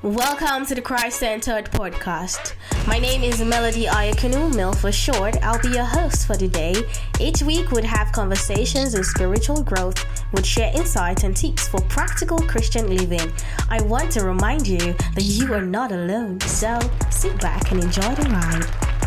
Welcome to the Christ-Centered Podcast. My name is Melody Ayakanu, Mel for short. I'll be your host for today. Each week we'd have conversations on spiritual growth, would share insights and tips for practical Christian living. I want to remind you that you are not alone, so sit back and enjoy the ride.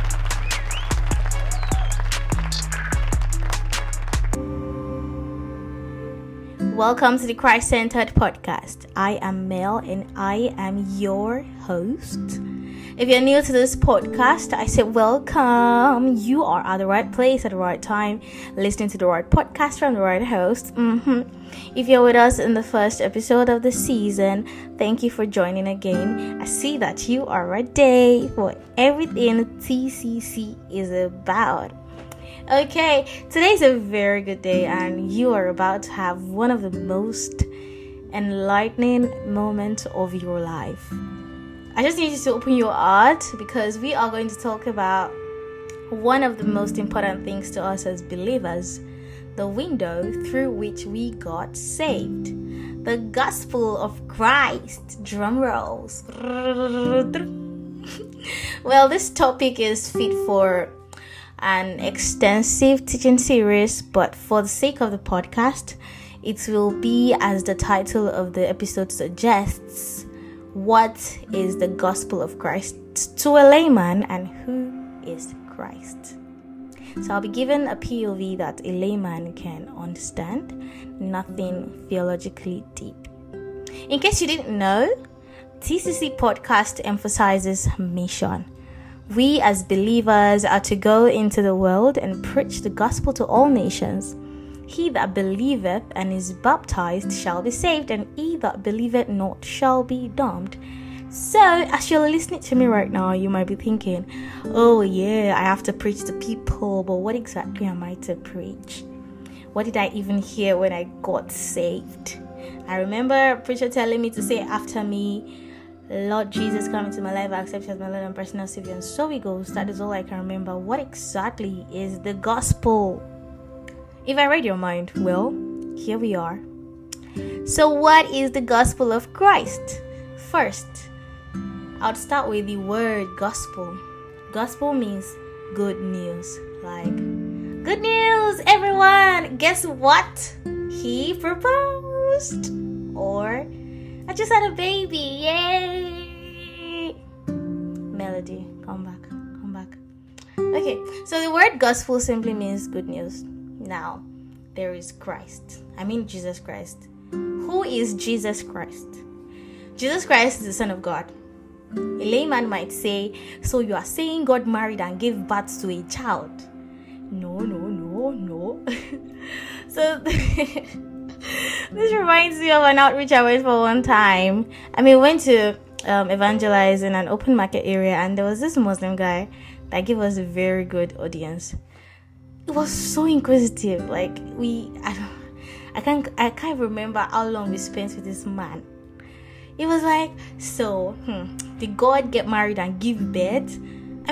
Welcome to the Christ-Centered Podcast. I am Mel and I am your host. If you're new to this podcast, I say welcome. You are at the right place at the right time, listening to the right podcast from the right host. If you're with us in the first episode of the season, thank you for joining again. I see that you are ready for everything TCC is about. Okay, today's a very good day and you are about to have one of the most enlightening moments of your life. I just need you to open your heart because we are going to talk about one of the most important things to us as believers, the window through which we got saved. The gospel of Christ. Drum rolls. Well, this topic is fit for an extensive teaching series, but for the sake of the podcast, it will be as the title of the episode suggests: what is the gospel of Christ to a layman, and who is Christ? So I'll be given a POV that a layman can understand, nothing theologically deep. In case you didn't know, TCC podcast emphasizes mission. We as believers are to go into the world and preach the gospel to all nations. He that believeth and is baptized shall be saved, and he that believeth not shall be damned. So, as you're listening to me right now, you might be thinking, oh yeah, I have to preach to people, but what exactly am I to preach? What did I even hear when I got saved? I remember a preacher telling me to say after me, Lord Jesus, come into my life, I accept you as my Lord and personal Savior. And so it goes. That is all I can remember. What exactly is the gospel? If I read your mind, well, here we are. So what is the gospel of Christ? First, I'll start with the word gospel. Gospel means good news. Like, good news, everyone! Guess what? He proposed. Or, I just had a baby. Yay! Melody, come back. Okay, so the word gospel simply means good news. Now, there is Christ. I mean Jesus Christ. Who is Jesus Christ? Jesus Christ is the Son of God. A layman might say, so you are saying God married and gave birth to a child? No. So this reminds me of an outreach I went for one time. We went to evangelize in an open market area, and there was this Muslim guy that gave us a very good audience. It was so inquisitive. Like I can't remember how long we spent with this man. It was like, so did God get married and give birth?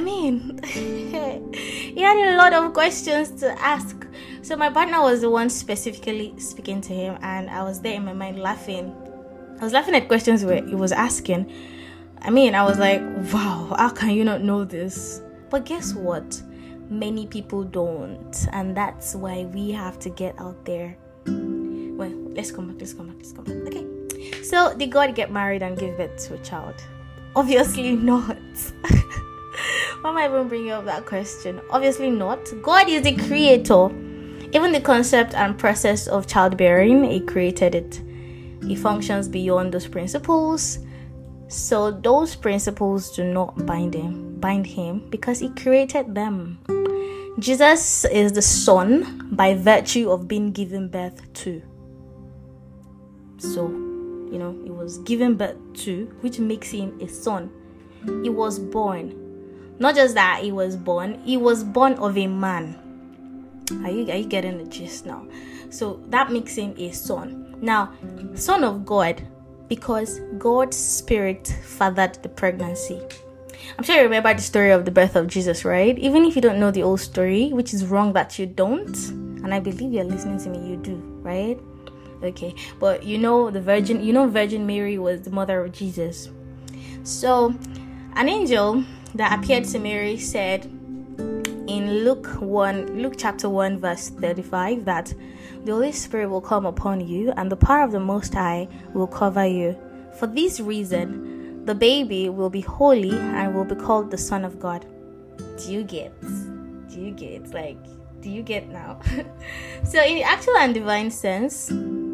He had a lot of questions to ask. So my partner was the one specifically speaking to him, and I was there in my mind laughing. I was laughing at questions where he was asking. I was like, wow, how can you not know this? But guess what? Many people don't, and that's why we have to get out there. Well, let's come back. Okay. So did God get married and give birth to a child? Obviously not. Why am I even bringing up that question? Obviously not. God is the creator. Even the concept and process of childbearing, He created it. He functions beyond those principles. So those principles do not bind him because He created them. Jesus is the Son by virtue of being given birth to. So, He was given birth to, which makes Him a son. He was born. Not just that He was born of a man. Are you getting the gist now? So that makes Him a son. Now, Son of God, because God's Spirit fathered the pregnancy. I'm sure you remember the story of the birth of Jesus, right? Even if you don't know the old story, which is wrong that you don't, and I believe you're listening to me, you do, right? Okay, but Virgin Mary was the mother of Jesus. So, an angel that appeared to Mary said in Luke chapter 1 verse 35 that the Holy Spirit will come upon you and the power of the Most High will cover you. For this reason, the baby will be holy and will be called the Son of God. Do you get now? So in the actual and divine sense,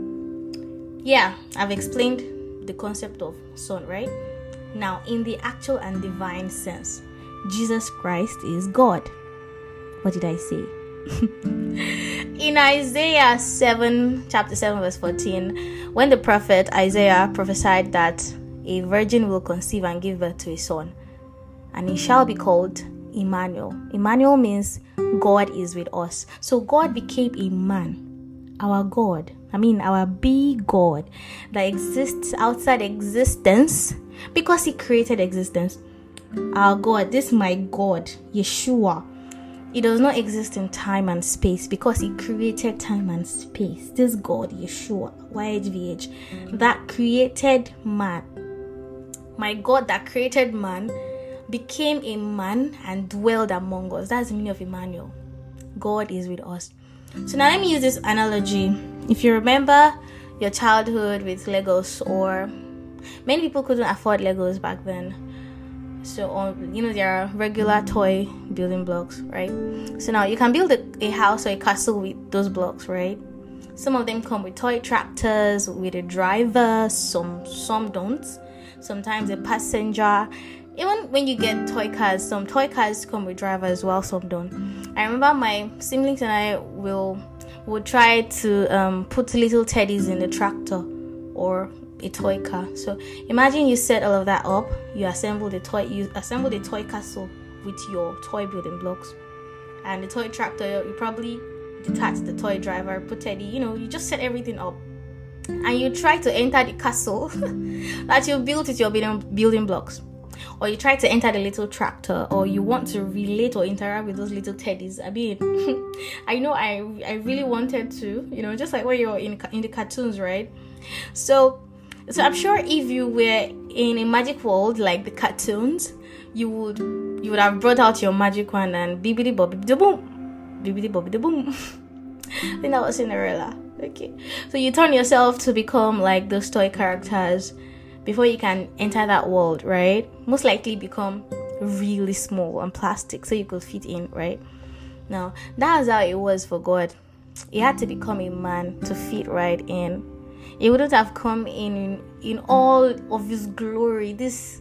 I've explained the concept of son, right? Now, in the actual and divine sense, Jesus Christ is God. What did I say? In Isaiah chapter 7 verse 14, when the prophet Isaiah prophesied that a virgin will conceive and give birth to a son, and he shall be called Emmanuel. Emmanuel means God is with us. So God became a man, our big God that exists outside existence because he created existence. Our God, this my God, Yeshua, he does not exist in time and space because he created time and space. This God, Yeshua, YHVH, that created man. My God that created man became a man and dwelled among us. That's the meaning of Emmanuel. God is with us. So now let me use this analogy. If you remember your childhood with Legos, or many people couldn't afford Legos back then. So, there are regular toy building blocks, right? So now you can build a house or a castle with those blocks, right? Some of them come with toy tractors, with a driver, some don't. Sometimes a passenger. Even when you get toy cars, some toy cars come with drivers as well, some don't. I remember my siblings and I would try to put little teddies in the tractor or a toy car. So imagine you set all of that up, you assemble the toy castle with your toy building blocks, and the toy tractor, you probably detach the toy driver, put teddy, you just set everything up, and you try to enter the castle that you built with your building blocks, or you try to enter the little tractor, or you want to relate or interact with those little teddies. I know I really wanted to, just like when you're in the cartoons, right? So I'm sure if you were in a magic world like the cartoons, you would have brought out your magic wand and bibbidi bobbidi da boom, bibbidi bobbidi boom. I think that was Cinderella. Okay, so you turn yourself to become like those toy characters before you can enter that world, right? Most likely become really small and plastic so you could fit in, right? Now, that's how it was for God. He had to become a man to fit right in. He wouldn't have come in all of his glory, this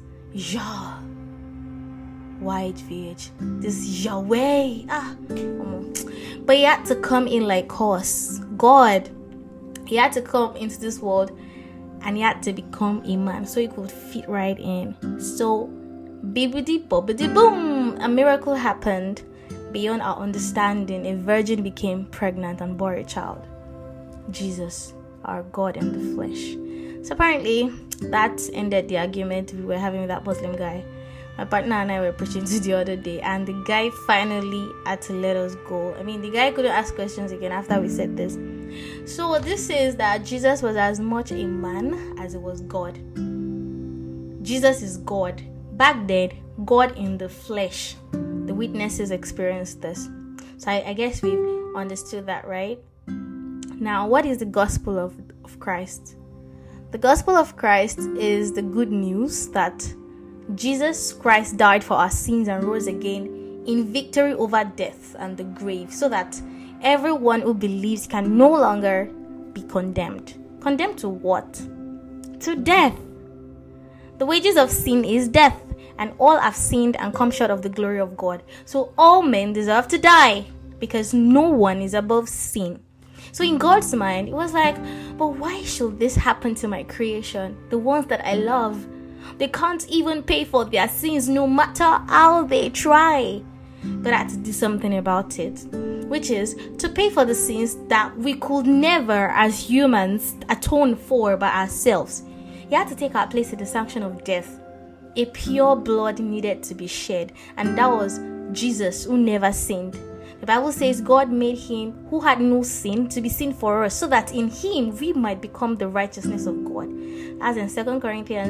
this Yahweh. But he had to come in like us. God, he had to come into this world and he had to become a man so he could fit right in. So, bibbidi bobbidi boom, a miracle happened beyond our understanding. A virgin became pregnant and bore a child, Jesus, our God in the flesh. So apparently that ended the argument we were having with that Muslim guy. My partner and I were preaching to the other day, and the guy finally had to let us go. The guy couldn't ask questions again after we said this. So what this is that Jesus was as much a man as he was God. Jesus is God. Back then, God in the flesh. The witnesses experienced this. So I guess we've understood that, right? Now, what is the gospel of Christ? The gospel of Christ is the good news that Jesus Christ died for our sins and rose again in victory over death and the grave, so that everyone who believes can no longer be condemned. Condemned to what? To death. The wages of sin is death, and all have sinned and come short of the glory of God. So all men deserve to die because no one is above sin. So in God's mind, it was like, but why should this happen to my creation? The ones that I love. They can't even pay for their sins no matter how they try. But I had to do something about it, which is to pay for the sins that we could never as humans atone for by ourselves. He had to take our place in the sanction of death. A pure blood needed to be shed, and that was Jesus, who never sinned. The Bible says God made him who had no sin to be sin for us, so that in him we might become the righteousness of God. As in 2 Corinthians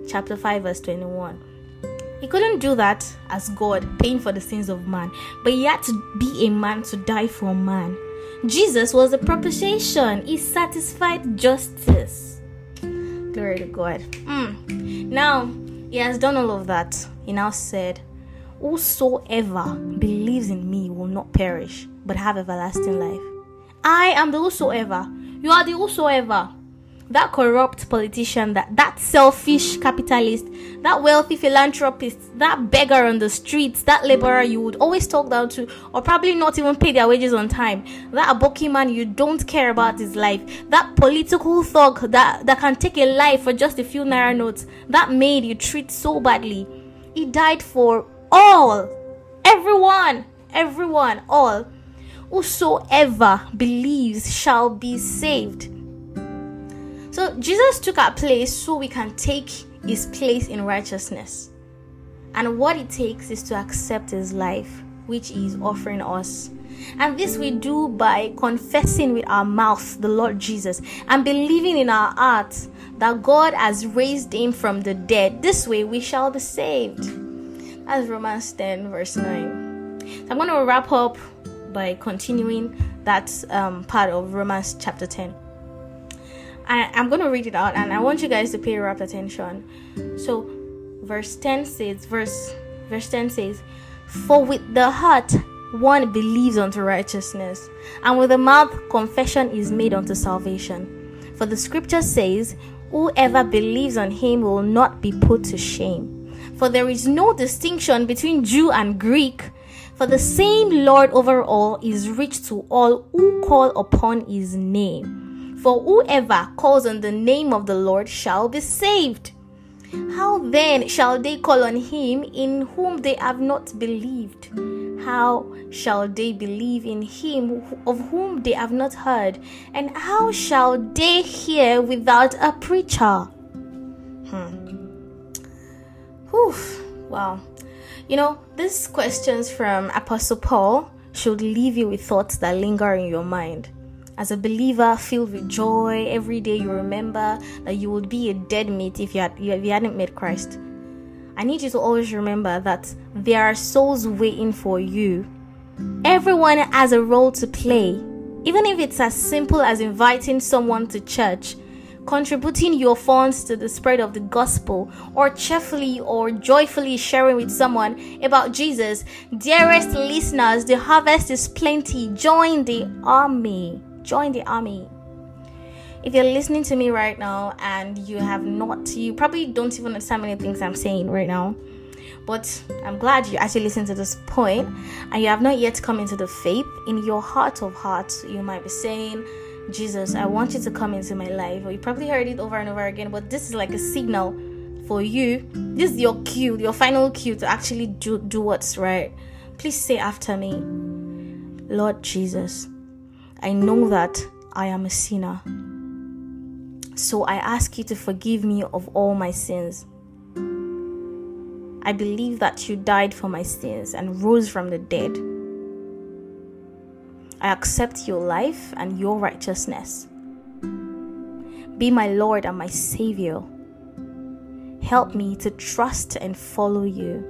chapter 5 verse 21. He couldn't do that as God, paying for the sins of man, but he had to be a man to die for man. Jesus was the propitiation. He satisfied justice. Glory to God. Now, he has done all of that. He now said, whosoever believes in me will not perish, but have everlasting life. I am the whosoever. You are the whosoever. That corrupt politician, that selfish capitalist, that wealthy philanthropist, that beggar on the streets, that laborer you would always talk down to, or probably not even pay their wages on time, that aboki man you don't care about his life, that political thug that can take a life for just a few naira notes, that maid you treat so badly. He died for all, everyone, all. Whosoever believes shall be saved. So Jesus took our place so we can take his place in righteousness. And what it takes is to accept his life, which he is offering us. And this we do by confessing with our mouth the Lord Jesus and believing in our hearts that God has raised him from the dead. This way we shall be saved. That's Romans 10 verse 9. So I'm going to wrap up by continuing that part of Romans chapter 10. I'm going to read it out, and I want you guys to pay rapt attention. So, verse 10 says, for with the heart one believes unto righteousness, and with the mouth confession is made unto salvation. For the scripture says, whoever believes on him will not be put to shame. For there is no distinction between Jew and Greek, for the same Lord over all is rich to all who call upon his name. For whoever calls on the name of the Lord shall be saved. How then shall they call on him in whom they have not believed? How shall they believe in him of whom they have not heard? And how shall they hear without a preacher? Wow. These questions from Apostle Paul should leave you with thoughts that linger in your mind. As a believer filled with joy, every day you remember that you would be a dead meat if you hadn't met Christ. I need you to always remember that there are souls waiting for you. Everyone has a role to play, even if it's as simple as inviting someone to church, contributing your funds to the spread of the gospel, or cheerfully or joyfully sharing with someone about Jesus. Dearest listeners, the harvest is plenty. Join the army. If you're listening to me right now and you probably don't even understand many things I'm saying right now, but I'm glad you actually listened to this point and you have not yet come into the faith. In your heart of hearts, you might be saying, Jesus, I want you to come into my life. Or you probably heard it over and over again, but this is like a signal for you. This is your cue, your final cue to actually do what's right. Please say after me, Lord Jesus, I know that I am a sinner. So I ask you to forgive me of all my sins. I believe that you died for my sins and rose from the dead. I accept your life and your righteousness. Be my Lord and my Savior. Help me to trust and follow you.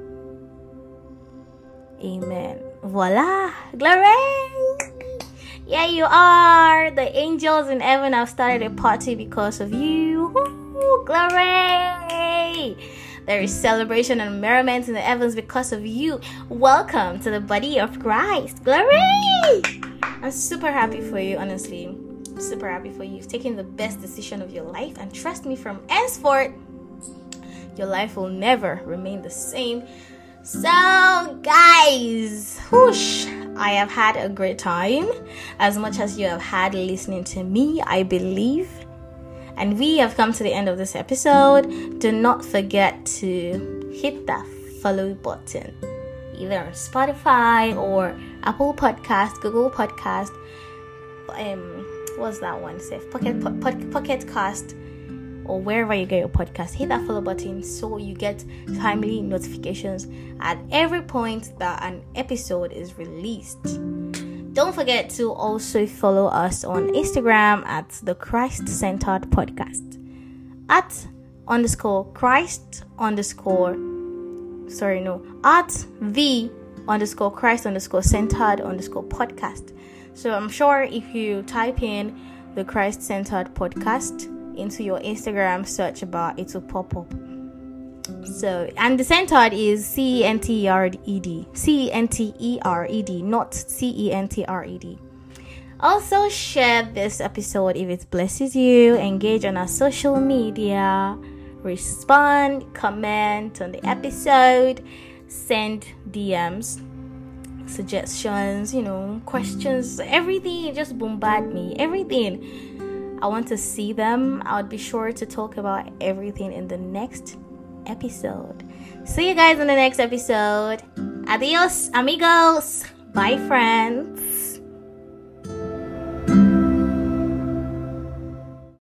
Amen. Voila! Glory! Yeah, you are. The angels in heaven have started a party because of you. Woo, glory! There is celebration and merriment in the heavens because of you. Welcome to the body of Christ. Glory! I'm super happy for you, honestly. I'm super happy for you. You've taken the best decision of your life, and trust me, from henceforth, your life will never remain the same. So, guys, whoosh, I have had a great time, as much as you have had listening to me, I believe. And we have come to the end of this episode. Do not forget to hit that follow button, either on Spotify or Apple Podcast, Google Podcast, what's that one, Seth? Pocket Cast, or wherever you get your podcast. Hit that follow button so you get timely notifications at every point that an episode is released. Don't forget to also follow us on Instagram at the Christ Centered Podcast, at underscore Christ underscore at the underscore Christ underscore centered underscore podcast. So I'm sure if you type in the Christ Centered Podcast into your Instagram search bar, it will pop up. So, and the centered is CENTERED, not CENTRED. Also, share this episode if it blesses you. Engage on our social media. Respond, comment on the episode. Send DMs, suggestions, questions, everything. Just bombard me. Everything. I want to see them. I'll be sure to talk about everything in the next episode. See you guys in the next episode. Adios, amigos. Bye, friends.